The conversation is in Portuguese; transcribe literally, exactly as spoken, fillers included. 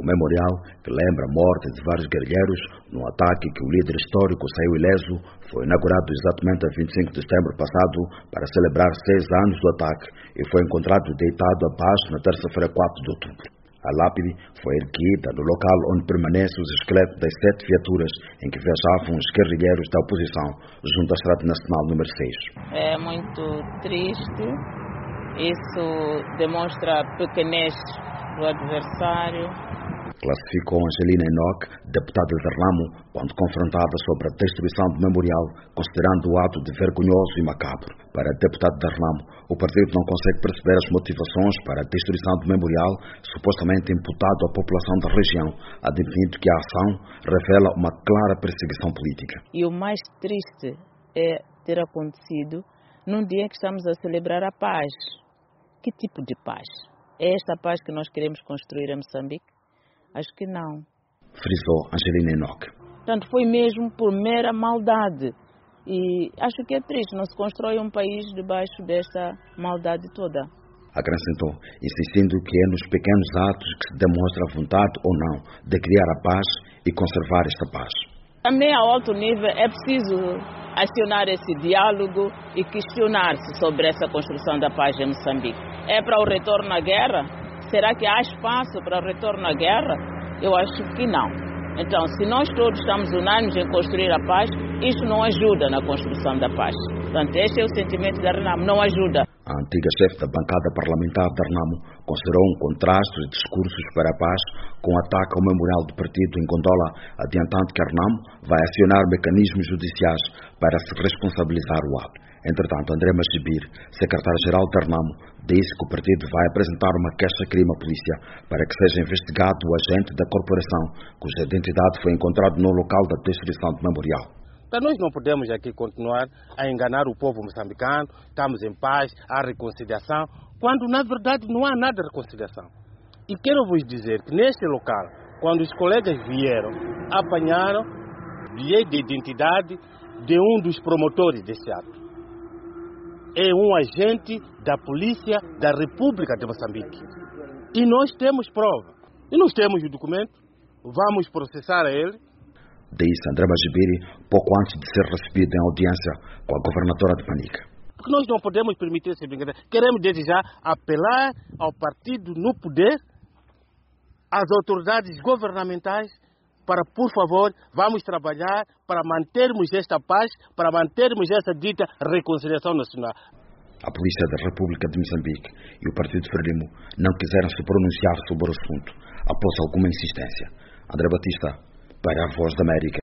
o memorial, que lembra a morte de vários guerrilheiros num ataque que o líder histórico saiu ileso, foi inaugurado exatamente a vinte e cinco de setembro passado para celebrar seis anos do ataque e foi encontrado deitado abaixo na terça-feira, quatro de outubro. A lápide foi erguida no local onde permanecem os esqueletos das sete viaturas em que viajavam os guerrilheiros da oposição junto à Estrada Nacional número seis. É muito triste. Isso demonstra a pequenez do adversário. Classificou Angelina Enoch, deputada de Renamo, quando confrontada sobre a destruição do memorial, considerando o ato de vergonhoso e macabro. Para a deputada de Renamo, o partido não consegue perceber as motivações para a destruição do memorial, supostamente imputado à população da região, admitindo que a ação revela uma clara perseguição política. E o mais triste é ter acontecido num dia que estamos a celebrar a paz. Que tipo de paz? É esta paz que nós queremos construir em Moçambique? Acho que não. Frisou Angelina Enoch. Portanto, foi mesmo por mera maldade. E acho que é triste, não se constrói um país debaixo desta maldade toda. Acrescentou, insistindo que é nos pequenos atos que se demonstra a vontade ou não de criar a paz e conservar esta paz. Também a alto nível é preciso acionar esse diálogo e questionar-se sobre essa construção da paz em Moçambique. É para o retorno à guerra? Será que há espaço para o retorno à guerra? Eu acho que não. Então, se nós todos estamos unânimes em construir a paz, isso não ajuda na construção da paz. Portanto, este é o sentimento da Renamo, não ajuda. A antiga chefe da bancada parlamentar da Renamo considerou um contraste de discursos para a paz com o ataque ao memorial do partido em Gondola, adiantando que a Renamo vai acionar mecanismos judiciais para se responsabilizar o ato. Entretanto, André Machibir, secretário-geral da Renamo, disse que o partido vai apresentar uma queixa-crime à polícia para que seja investigado o agente da corporação, cuja identidade foi encontrada no local da destruição do memorial. Então, nós não podemos aqui continuar a enganar o povo moçambicano, estamos em paz, há reconciliação, quando na verdade não há nada de reconciliação. E quero vos dizer que neste local, quando os colegas vieram, apanharam bilhete de identidade de um dos promotores desse ato. É um agente da Polícia da República de Moçambique. E nós temos prova. E nós temos o documento. Vamos processar a ele. Disse André Machibiri pouco antes de ser recebido em audiência com a governadora de Manica. Porque nós não podemos permitir essa brincadeira. Queremos desde já apelar ao partido no poder, às autoridades governamentais, para, por favor, vamos trabalhar para mantermos esta paz, para mantermos essa dita reconciliação nacional. A Polícia da República de Moçambique e o Partido Frelimo não quiseram se pronunciar sobre o assunto, após alguma insistência. André Batista, para a Voz da América.